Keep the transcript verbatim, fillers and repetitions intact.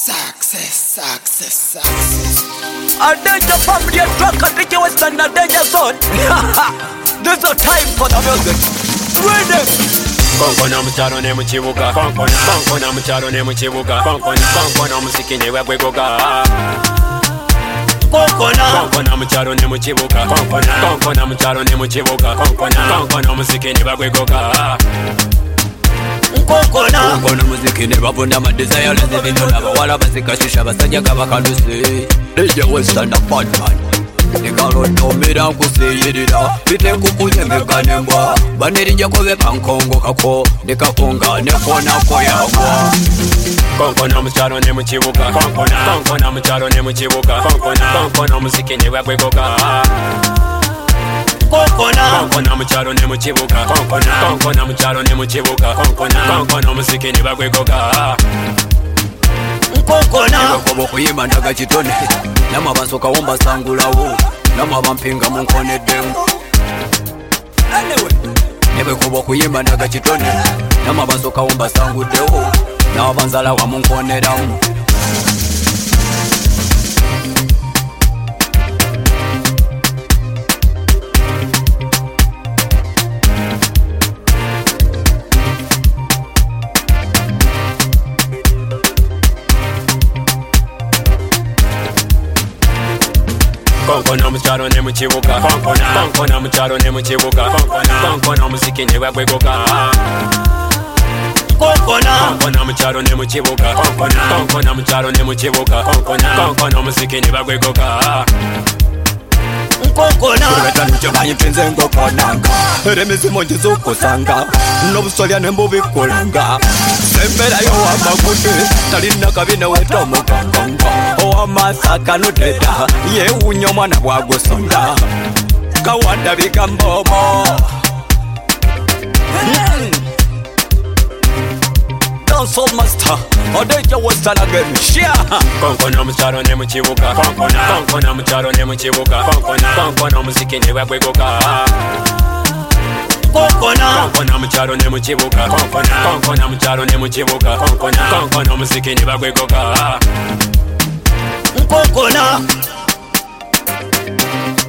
Success, success, success. A danger family a truck and the western a danger zone. There's no time for the music. Ready? Konkona mcharo ne muchibuka Konkona Konkona mcharo ne muchibuka Konkona Konkona musiki ne wegwegoga Konkona Konkona mcharo ne muchibuka Konkona Konkona mcharo ne muchibuka Konkona Konkona musiki ne wegwegoga Konkona Konkona musiki ne babunda ma desire lezi vino na bawala basikashisha basajja kabakalusi D J Western a bad man Nikalo nomera nkuseyirira bite kukuyembekane mbwa banerinja kobe pankongo kako nikakunga nekona koyagwa Konkona mcharo ne muchibuka Konkona Konkona mcharo ne muchibuka Konkona Konkona musiki ne wegwegoga Konkona Konkona mcharo ne muchibuka Konkona Konkona mcharo ne muchibuka Konkona Konkona musiki ne wegwegoga Konkona Kobo kuyima ndaga chitone Nama bansoka womba sangulawo Nama bampinga munkonedemu Anyway Nebe kobo kuyima ndaga chitone Nama bansoka womba sangudewo Nama banzala wa munkonedemu Konkona mcharo ne muchibuka Konkona Konkona mcharo ne muchibuka Konkona Konkona musiki ne wegwegoga Konkona Konkona mcharo ne muchibuka Konkona Konkona mcharo ne muchibuka Konkona Konkona musiki ne wegwegoga Konkona Kubeta nuche bayi pinze ngokonanga Remisi monji zukusanga Nobusolya nembubi kulanga Sembera yo amakuti Talina kabine weto mukongongo Owa masaka nuteta Ye unyo mwana wagusonda Kawanda bigambomo Dancehall master Odeja Western again Share Konkona mcharo ne muchibuka Konkona Konkona mcharo ne muchibuka Konkona Konkona musiki ne wegwegoga Konkona Konkona mcharo ne muchibuka Konkona Konkona mcharo ne muchibuka Konkona Konkona musiki ne wegwegoga Konkona